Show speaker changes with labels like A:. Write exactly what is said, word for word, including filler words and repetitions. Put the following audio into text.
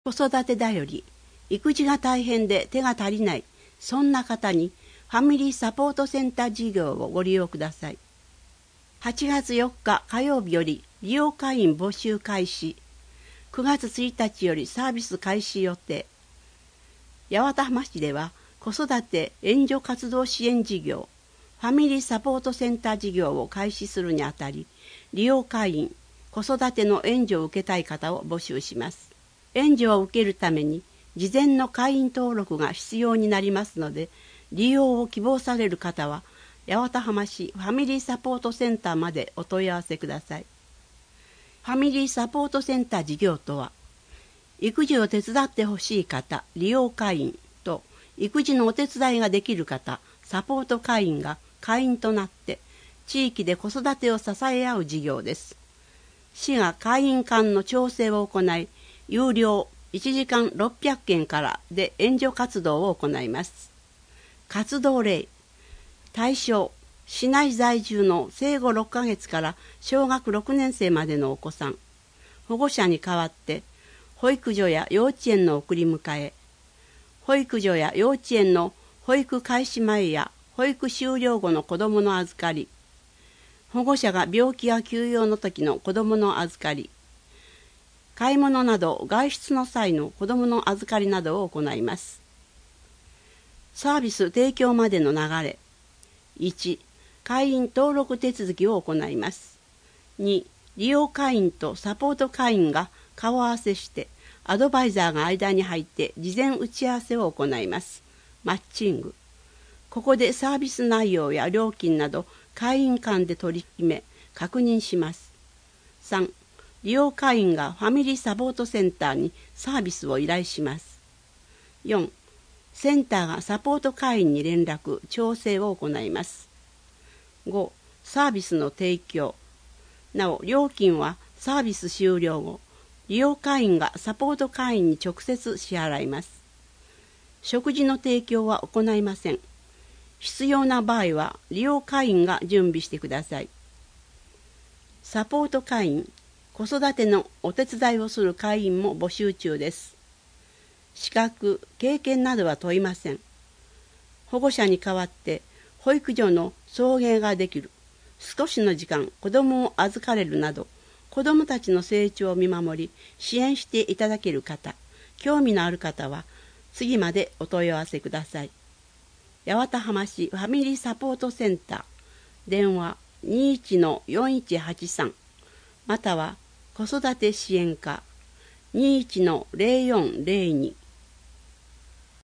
A: 子育てだより、育児が大変で手が足りない、そんな方にファミリーサポートセンター事業をご利用ください。はちがつよっか火曜日より利用会員募集開始。くがつついたちよりサービス開始予定。八幡浜市では子育て援助活動支援事業、ファミリーサポートセンター事業を開始するにあたり、利用会員、子育ての援助を受けたい方を募集します。援助を受けるために事前の会員登録が必要になりますので、利用を希望される方は八幡浜市ファミリーサポートセンターまでお問い合わせください。ファミリーサポートセンター事業とは、育児を手伝ってほしい方、利用会員と育児のお手伝いができる方、サポート会員が会員となって地域で子育てを支え合う事業です。市が会員間の調整を行い、有料いちじかんろっぴゃくえんからで援助活動を行います。活動例、対象、市内在住の生後ろっかげつから小学ろくねんせいまでのお子さん、保護者に代わって保育所や幼稚園の送り迎え、保育所や幼稚園の保育開始前や保育終了後の子どもの預かり、保護者が病気や休養の時の子どもの預かり、買い物など外出の際の子どもの預かりなどを行います。サービス提供までの流れ。いち、会員登録手続きを行います。に、利用会員とサポート会員が顔合わせしてアドバイザーが間に入って事前打ち合わせを行います。マッチング。ここでサービス内容や料金など会員間で取り決め確認します。さん、利用会員がファミリーサポートセンターにサービスを依頼します。よん、センターがサポート会員に連絡、調整を行います。ご、サービスの提供。なお、料金はサービス終了後、利用会員がサポート会員に直接支払います。食事の提供は行いません。必要な場合は利用会員が準備してください。サポート会員、子育てのお手伝いをする会員も募集中です。資格、経験などは問いません。保護者に代わって保育所の送迎ができる、少しの時間子どもを預かれるなど、子どもたちの成長を見守り支援していただける方、興味のある方は次までお問い合わせください。八幡浜市ファミリーサポートセンター、電話 にいちのよんいちはちさん、または子育て支援課 にいちのぜろよんぜろに